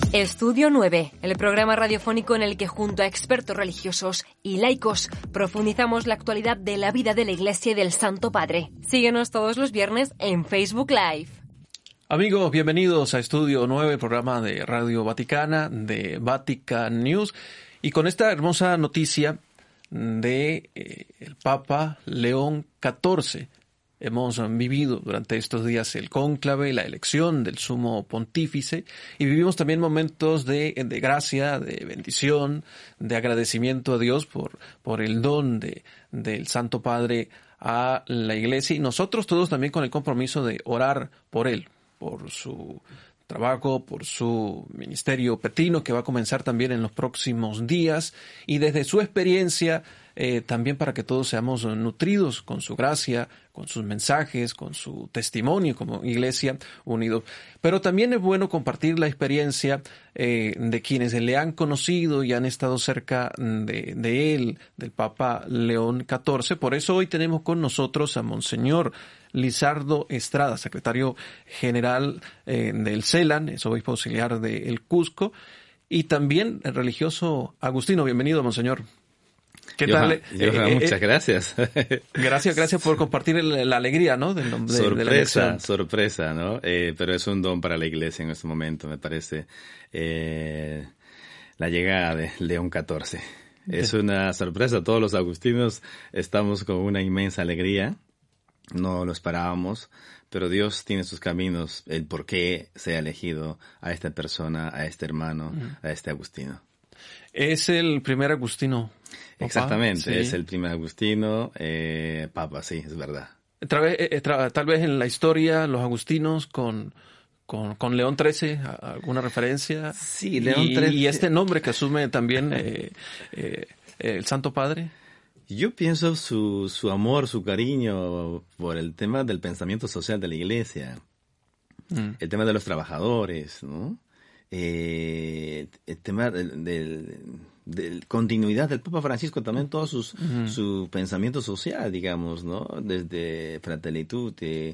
Estudio 9, el programa radiofónico en el que junto a expertos religiosos y laicos profundizamos la actualidad de la vida de la Iglesia y del Santo Padre. Síguenos todos los viernes en Facebook Live. Amigos, bienvenidos a Estudio 9, programa de Radio Vaticana, de Vatican News, y con esta hermosa noticia de el Papa León XIV. Hemos vivido durante estos días el cónclave, la elección del sumo pontífice, y vivimos también momentos de gracia, de bendición, de agradecimiento a Dios por el don del Santo Padre a la Iglesia, y nosotros todos también con el compromiso de orar por él, por su trabajo, por su ministerio petrino que va a comenzar también en los próximos días, y desde su experiencia también para que todos seamos nutridos con su gracia, con sus mensajes, con su testimonio como Iglesia unidos. Pero también es bueno compartir la experiencia de quienes le han conocido y han estado cerca de él, del Papa León XIV. Por eso hoy tenemos con nosotros a Monseñor Lizardo Estrada, secretario general del CELAN, es obispo auxiliar de El Cusco, y también el religioso agustino. Bienvenido, Monseñor. ¿Qué tal? Muchas gracias. Gracias por compartir la alegría, ¿no? De la elección. Sorpresa, ¿no? Pero es un don para la Iglesia en este momento, me parece. La llegada de León XIV. Es una sorpresa. Todos los agustinos estamos con una inmensa alegría. No lo esperábamos, pero Dios tiene sus caminos, el por qué se ha elegido a esta persona, a este hermano, a este agustino. Es el primer agustino. Papa. Exactamente, sí. Es el primer agustino, papa, sí, es verdad. Tal vez en la historia, los agustinos con León XIII, ¿alguna referencia? Sí, León XIII. Y este nombre que asume también el Santo Padre. Yo pienso su amor, su cariño por el tema del pensamiento social de la Iglesia, el tema de los trabajadores, ¿no? El tema de continuidad del Papa Francisco, también todo su pensamiento social, digamos, ¿no? Desde Fratelli Tutti,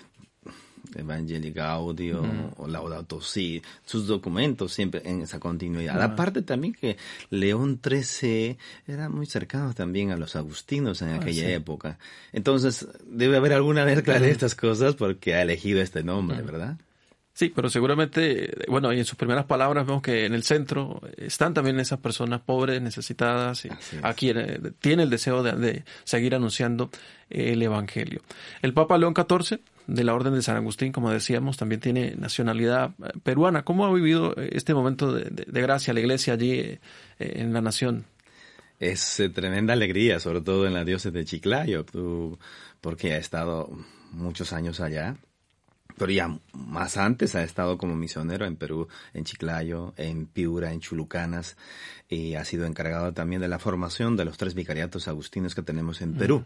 Evangelii Gaudium o Laudato Si, sus documentos siempre en esa continuidad. Aparte también que León XIII era muy cercano también a los agustinos en aquella época. Entonces debe haber alguna mezcla de estas cosas porque ha elegido este nombre, ¿verdad? Sí, pero seguramente, bueno, y en sus primeras palabras vemos que en el centro están también esas personas pobres, necesitadas, y a quienes tiene el deseo de seguir anunciando el Evangelio. El Papa León XIV, de la Orden de San Agustín, como decíamos, también tiene nacionalidad peruana. ¿Cómo ha vivido este momento de gracia la Iglesia allí en la nación? Es tremenda alegría, sobre todo en la diócesis de Chiclayo, porque ha estado muchos años allá. Pero ya más antes ha estado como misionero en Perú, en Chiclayo, en Piura, en Chulucanas, y ha sido encargado también de la formación de los 3 vicariatos agustinos que tenemos en Perú.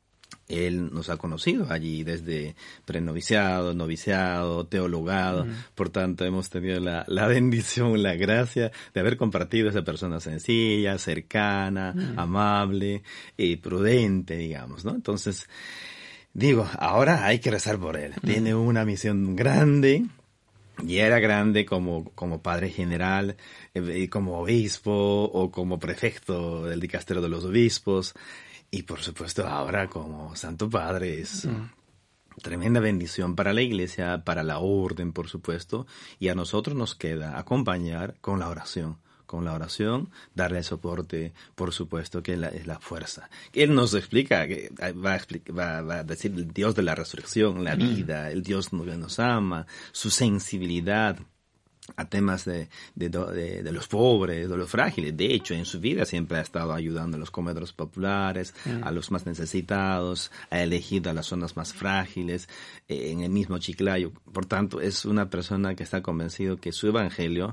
Él nos ha conocido allí desde prenoviciado, noviciado, teologado. Por tanto, hemos tenido la bendición, la gracia de haber compartido esa persona sencilla, cercana, amable y prudente, digamos, ¿no? Entonces, digo, ahora hay que rezar por él. Tiene una misión grande, y era grande como padre general, como obispo o como prefecto del dicasterio de los obispos. Y por supuesto ahora como Santo Padre es tremenda bendición para la Iglesia, para la orden, por supuesto. Y a nosotros nos queda acompañar con la oración. Darle soporte, por supuesto, que es la fuerza. Él nos explica, que va a decir el Dios de la resurrección, la vida, el Dios que nos ama, su sensibilidad a temas de los pobres, de los frágiles. De hecho, en su vida siempre ha estado ayudando a los comedores populares, a los más necesitados, ha elegido a las zonas más frágiles, en el mismo Chiclayo. Por tanto, es una persona que está convencido que su evangelio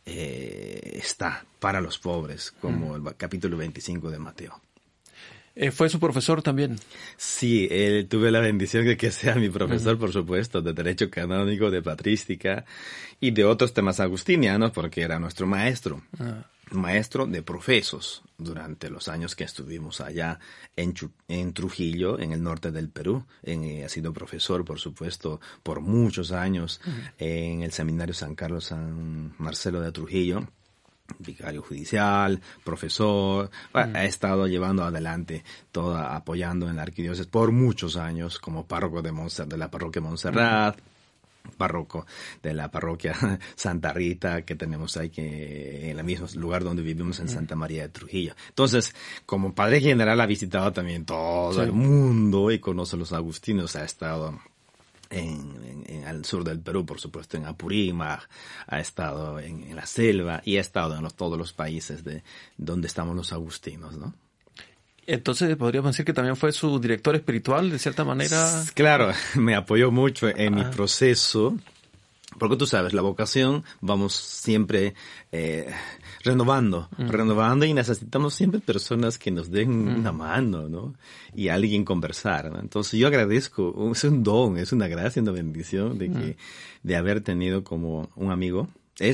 está para los pobres, como el capítulo 25 de Mateo. ¿Fue su profesor también? Sí, tuve la bendición de que sea mi profesor, por supuesto, de Derecho Canónico, de Patrística y de otros temas agustinianos, porque era nuestro maestro. maestro de profesos durante los años que estuvimos allá en Trujillo, en el norte del Perú. Ha sido profesor, por supuesto, por muchos años en el Seminario San Carlos San Marcelo de Trujillo. Vicario judicial, profesor, ha estado llevando adelante apoyando en la arquidiócesis por muchos años como párroco de la parroquia Montserrat, párroco de la parroquia Santa Rita que tenemos ahí en el mismo lugar donde vivimos en Santa María de Trujillo. Entonces, como padre general ha visitado también todo el mundo y conoce los agustinos, ha estado al sur del Perú, por supuesto, en Apurímac, ha estado en la selva y ha estado en todos los países de donde estamos los agustinos, ¿no? Entonces, podríamos decir que también fue su director espiritual, de cierta manera. Claro, me apoyó mucho en mi proceso, porque tú sabes, la vocación vamos siempre renovando y necesitamos siempre personas que nos den una mano, ¿no? Y alguien conversar, ¿no? Entonces yo agradezco, es un don, es una gracia, una bendición de haber tenido como un amigo,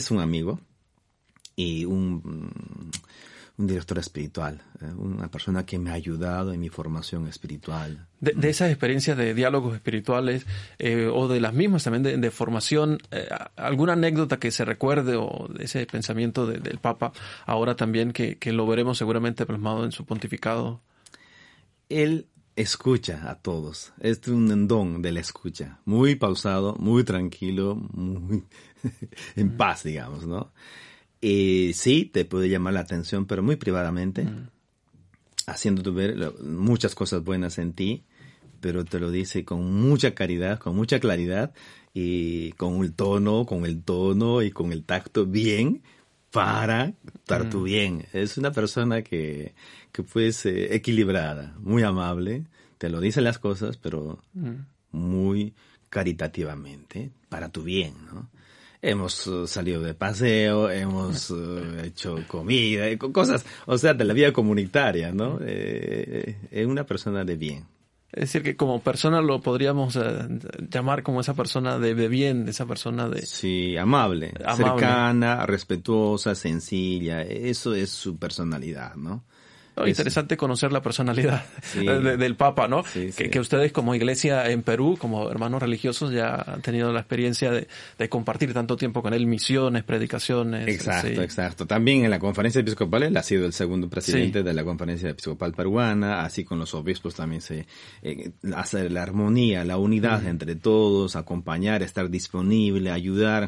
y un director espiritual, una persona que me ha ayudado en mi formación espiritual. De esas experiencias de diálogos espirituales o de las mismas también de formación, ¿alguna anécdota que se recuerde o de ese pensamiento del Papa ahora también que lo veremos seguramente plasmado en su pontificado? Él escucha a todos, es un don de la escucha, muy pausado, muy tranquilo, muy en paz, digamos, ¿no? Sí, te puede llamar la atención, pero muy privadamente, haciéndote ver muchas cosas buenas en ti, pero te lo dice con mucha caridad, con mucha claridad, y con el tono y con el tacto bien, para estar tú bien. Es una persona que pues equilibrada, muy amable, te lo dice las cosas, pero muy caritativamente, para tu bien, ¿no? Hemos salido de paseo, hemos hecho comida, cosas, o sea, de la vida comunitaria, ¿no? Es una persona de bien. Es decir, que como persona lo podríamos llamar como esa persona de bien, esa persona de... Sí, amable, cercana, respetuosa, sencilla, eso es su personalidad, ¿no? Interesante conocer la personalidad del Papa, ¿no? Sí, que ustedes como iglesia en Perú, como hermanos religiosos, ya han tenido la experiencia de compartir tanto tiempo con él, misiones, predicaciones. Exacto. También en la conferencia episcopal él ha sido el segundo presidente de la conferencia episcopal peruana, así con los obispos también se hace la armonía, la unidad entre todos, acompañar, estar disponible, ayudar.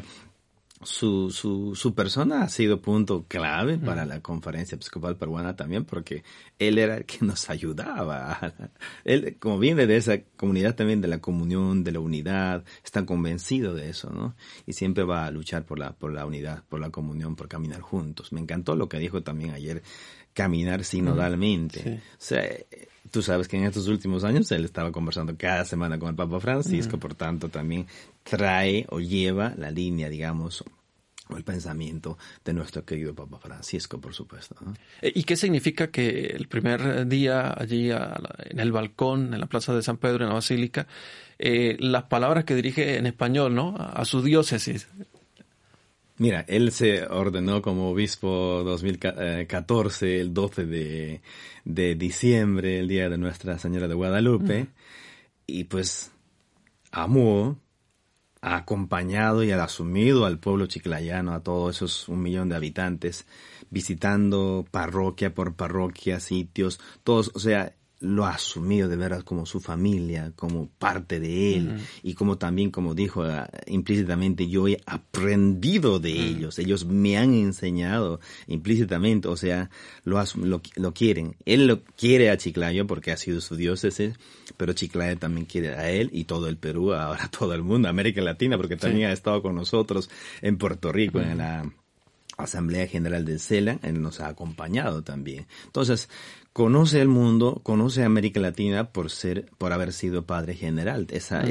Su persona ha sido punto clave para la conferencia episcopal peruana también, porque él era el que nos ayudaba. Él, como viene de esa comunidad también de la comunión, de la unidad, está convencido de eso, ¿no? Y siempre va a luchar por la unidad, por la comunión, por caminar juntos. Me encantó lo que dijo también ayer, caminar sinodalmente. Sí. O sea, tú sabes que en estos últimos años él estaba conversando cada semana con el Papa Francisco, por tanto también trae o lleva la línea, digamos, o el pensamiento de nuestro querido Papa Francisco, por supuesto, ¿no? ¿Y qué significa que el primer día allí en el balcón, en la Plaza de San Pedro, en la Basílica, las palabras que dirige en español, ¿no?, a su diócesis? Mira, él se ordenó como obispo 2014, el 12 de diciembre, el día de Nuestra Señora de Guadalupe, y pues amó, ha acompañado y ha asumido al pueblo chiclayano, a todos esos 1 millón de habitantes, visitando parroquia por parroquia, sitios, todos, o sea, lo ha asumido de veras como su familia, como parte de él, y como también, como dijo implícitamente, yo he aprendido de ellos, ellos me han enseñado implícitamente, o sea, lo quieren. Él lo quiere a Chiclayo porque ha sido su diócesis, pero Chiclayo también quiere a él y todo el Perú, ahora todo el mundo, América Latina, porque también ha estado con nosotros en Puerto Rico, en la Asamblea General del CELA, él nos ha acompañado también. Entonces, conoce el mundo, conoce a América Latina por haber sido padre general.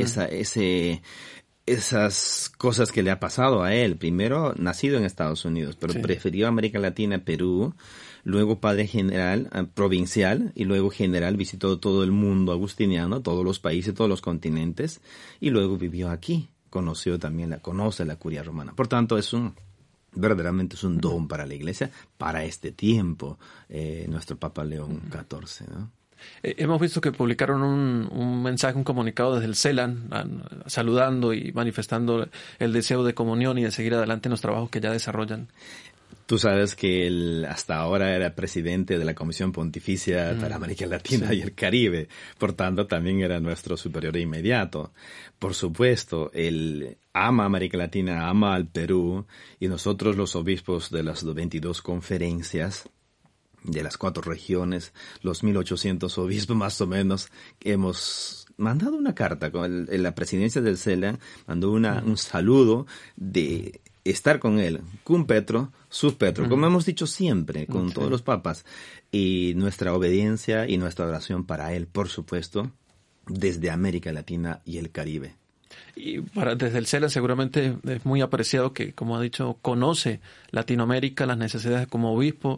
Esas cosas que le ha pasado a él. Primero, nacido en Estados Unidos, pero prefirió América Latina, Perú. Luego padre general, provincial, y luego general, visitó todo el mundo agustiniano, todos los países, todos los continentes, y luego vivió aquí. Conoce la curia romana. Por tanto, es un verdaderamente es un don para la Iglesia, para este tiempo, nuestro Papa León XIV, ¿no? Hemos visto que publicaron un mensaje, un comunicado desde el CELAN, saludando y manifestando el deseo de comunión y de seguir adelante en los trabajos que ya desarrollan. Tú sabes que él hasta ahora era presidente de la Comisión Pontificia para América Latina y el Caribe, por tanto también era nuestro superior inmediato. Por supuesto, él ama América Latina, ama al Perú, y nosotros los obispos de las 22 conferencias de las 4 regiones, los 1.800 obispos más o menos, hemos mandado una carta con la presidencia del CELAN, mandó un saludo de estar con él, cum Petro, sub Petro, como hemos dicho siempre con todos los papas, y nuestra obediencia y nuestra oración para él, por supuesto, desde América Latina y el Caribe. Y desde el CELAN seguramente es muy apreciado que, como ha dicho, conoce Latinoamérica, las necesidades como obispo.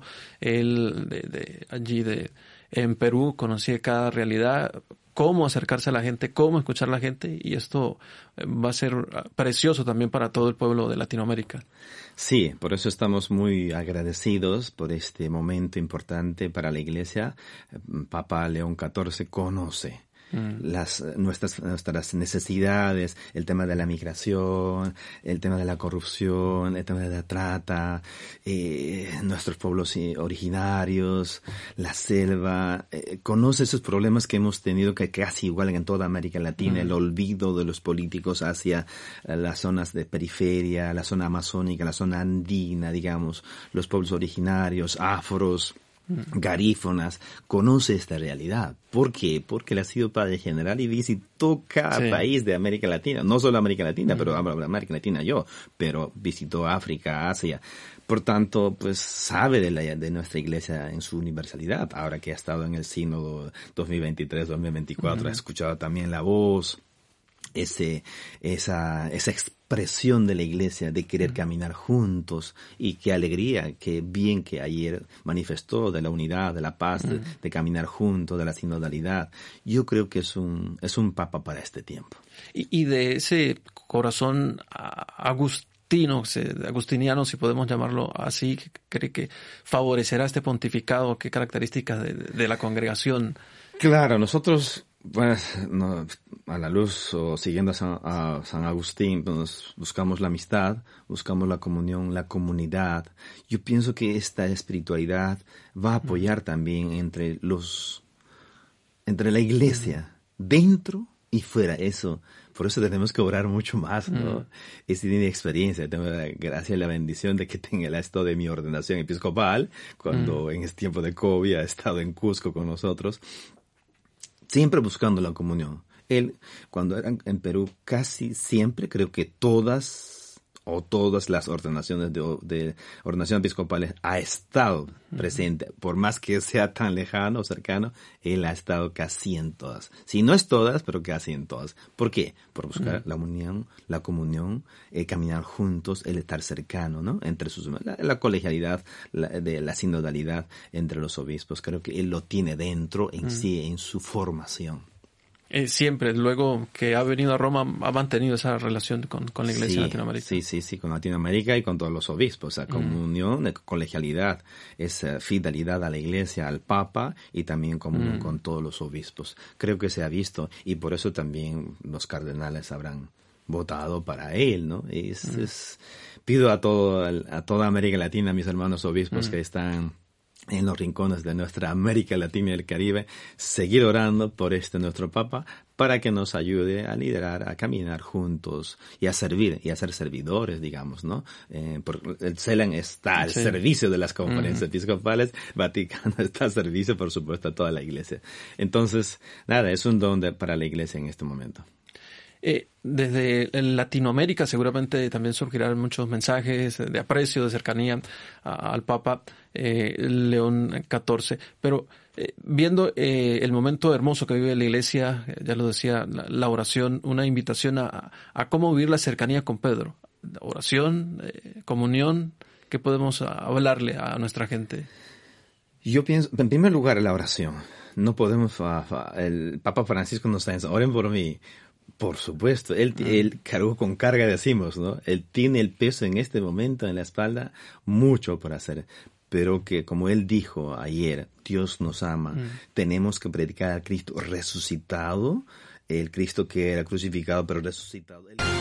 Él en Perú conocía cada realidad, cómo acercarse a la gente, cómo escuchar a la gente, y esto va a ser precioso también para todo el pueblo de Latinoamérica. Sí, por eso estamos muy agradecidos por este momento importante para la Iglesia. Papa León XIV conoce nuestras necesidades, el tema de la migración, el tema de la corrupción, el tema de la trata, nuestros pueblos originarios, la selva, conoce esos problemas que hemos tenido que casi igual en toda América Latina, el olvido de los políticos hacia las zonas de periferia, la zona amazónica, la zona andina, digamos, los pueblos originarios, afros, garífonas, conoce esta realidad. ¿Por qué? Porque él ha sido padre general y visitó cada país de América Latina, no solo América Latina, pero América Latina pero visitó África, Asia. Por tanto, pues sabe de nuestra Iglesia en su universalidad. Ahora que ha estado en el sínodo 2023-2024, ha escuchado también la voz, esa expresión de la Iglesia de querer caminar juntos, y qué alegría, qué bien que ayer manifestó de la unidad, de la paz, de caminar juntos, de la sinodalidad. Yo creo que es un papa para este tiempo. Y de ese corazón agustiniano, si podemos llamarlo así, ¿cree que favorecerá este pontificado? ¿Qué características de la congregación? Claro, nosotros, a la luz o siguiendo a San Agustín, pues buscamos la amistad, buscamos la comunión, la comunidad. Yo pienso que esta espiritualidad va a apoyar también entre la Iglesia, dentro y fuera. Por eso tenemos que orar mucho más, ¿no? Esa tiene experiencia, tengo la gracia y la bendición de que tenga el estado de mi ordenación episcopal, cuando en este tiempo de COVID ha estado en Cusco con nosotros, siempre buscando la comunión. Él, cuando era en Perú, casi siempre, creo que todas las ordenaciones de ordenación episcopales ha estado presente. Por más que sea tan lejano o cercano, él ha estado casi en todas. Si no es todas, pero casi en todas. ¿Por qué? Por buscar la unión, la comunión, caminar juntos, el estar cercano, ¿no? Entre la colegialidad, la sinodalidad entre los obispos. Creo que él lo tiene dentro en sí, en su formación. Siempre, luego que ha venido a Roma, ha mantenido esa relación con la Iglesia de Latinoamérica. Sí, con Latinoamérica y con todos los obispos. Esa comunión, colegialidad, esa fidelidad a la Iglesia, al Papa, y también comunión con todos los obispos. Creo que se ha visto, y por eso también los cardenales habrán votado para él, ¿no? Pido a toda América Latina, a mis hermanos obispos que están en los rincones de nuestra América Latina y el Caribe, seguir orando por nuestro Papa, para que nos ayude a liderar, a caminar juntos y a servir y a ser servidores, digamos, ¿no? El CELAN está al servicio de las conferencias episcopales, Vaticano está al servicio, por supuesto, a toda la Iglesia. Entonces, es un don para la Iglesia en este momento. Desde Latinoamérica seguramente también surgirán muchos mensajes de aprecio, de cercanía al Papa León XIV, pero viendo el momento hermoso que vive la Iglesia, ya lo decía, la oración, una invitación a cómo vivir la cercanía con Pedro, oración, comunión, ¿qué podemos hablarle a nuestra gente? Yo pienso, en primer lugar, la oración. No podemos, el Papa Francisco nos está diciendo, oren por mí, Por supuesto, él cargó con carga, decimos, ¿no? Él tiene el peso en este momento en la espalda, mucho por hacer. Pero que, como él dijo ayer, Dios nos ama. Tenemos que predicar al Cristo resucitado, el Cristo que era crucificado pero resucitado.